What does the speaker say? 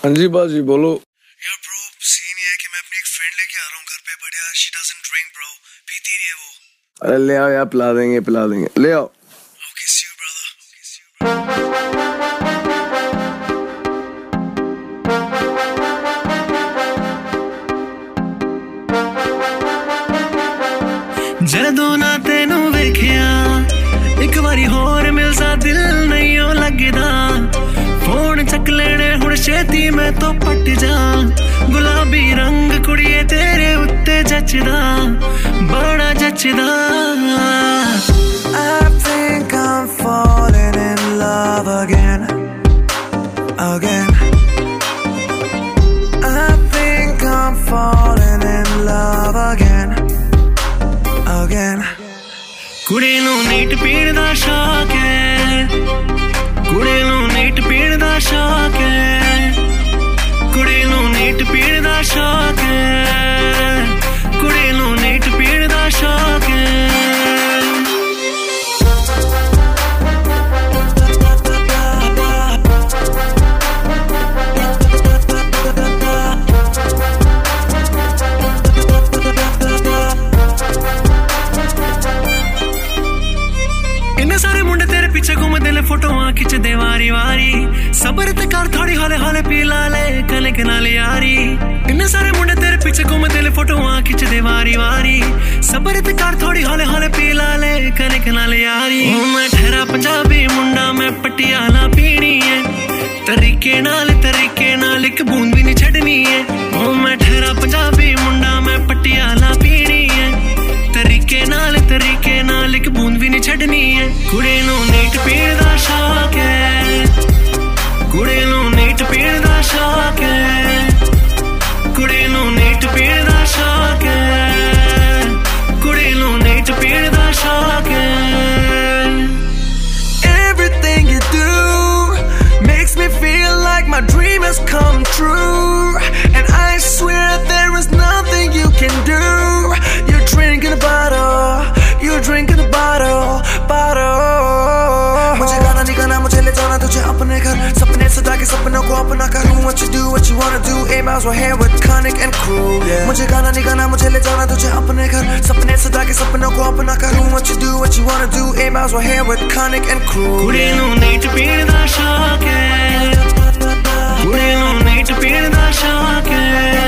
हाँ जी बाजी बोलो। यार ब्रो सीन ये है कि मैं अपनी एक फ्रेंड लेके आ रहा हूँ घर पे, बट यार शी डजंट ड्रिंक ब्रो, पीती नहीं है वो। अरे ले आओ यार, पिला देंगे ले आओ। Okay see you brother. जदों ना तेनू वेखिया एक बारी होर मिलसा दिल नहीं ओ लगदा, फोन चक लेने हुण छेती मैं तो पट जा, गुलाबी रंग कुड़िए तेरे उत्ते जचदा, बड़ा जचदा। I think I'm falling in love again. I think I'm falling in love again. कुड़ी नू नीट पीण दा शौक है, कुड़ी नू नीट पीण दा शौक है, कुड़ी नू नीट पीण दा शौक है, कुड़ी नू नीट पीण दा शौक है। सारे मुंडे तेरे पीछे घूमदे ने फोटोआं खिचदे वारी वारी, सबर ते कर थोड़ी हौले हौले पी ला ले कनक नाल यारी। इन्ने सारे मुंडे तेरे पीछे घूमदे ने फोटोआं खिचदे वारी वारी, सबर ते कर थोड़ी हौले हौले पी ला ले कनक नाल यारी। मैं ठहरा पंजाबी मुंडा मैं पटियाला पीनी है, तरीके नाल एक बूंद भी नहीं छड़नी है। मैं ठहरा पंजाबी मुंडा मैं पटियाला पीनी है, तरीके नाल एक बूंद भी नहीं छड़नी है। कुड़ी नू नीट पीण दा शौक है, कुड़ी नू नीट पीण दा शौक है, कुड़ी नू नीट पीण दा शौक है, कुड़ी नू नीट पीण दा शौक है। Everything you do makes me feel like my dream has come true, and I swear there is nothing you can do. You're drinking a bottle, you're drinking a bottle. मुझे गाना नहीं गाना, मुझे ले जाना तुझे अपने घर, सपने सजा के सपनों को अपना करूँ। What you do, what you wanna do, 8 miles we're here with Conic and crew. मुझे गाना नहीं गाना, मुझे ले जाना तुझे अपने घर, सपने सजा के सपनों को अपना करूँ। What you do, what you wanna do, 8 miles we're here with Conic and crew. कुड़ी नू नीट पीण दा शौक है, कुड़ी नू नीट पीण दा शौक है।